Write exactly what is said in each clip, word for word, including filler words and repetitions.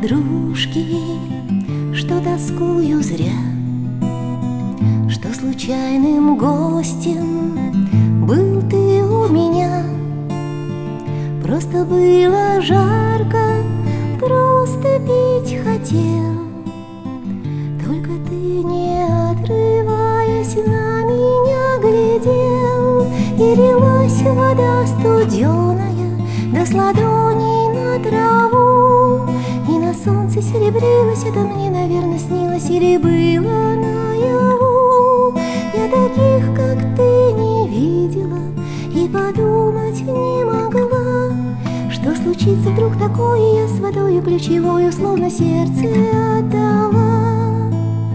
подружки, что тоскую зря, что случайным гостем был ты у меня. Просто было жарко, просто пить хотел, только ты, не отрываясь, на меня глядел. И лилась вода студеная до с ладоней на траву, и на солнце серебрилось. Это мне, наверное, снилось или было наяву. Я таких, как ты, не видела и подумать не могла, что случится вдруг такое. Я с водою ключевою словно сердце отдала.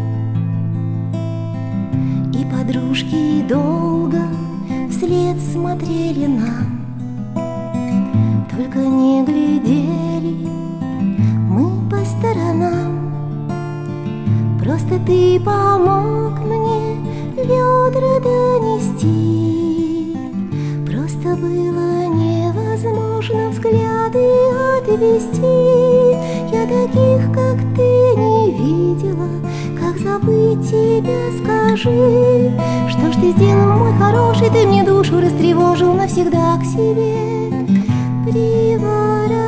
И подружки долго вслед смотрели нам, только не глядели мы по сторонам. Просто ты помог мне ведра донести, просто было невозможно взгляды отвести. Я таких, как ты, не видела, как забыть тебя, скажи. Что ж ты сделал, мой хороший, ты мне душу растревожил, навсегда к себе приворожил.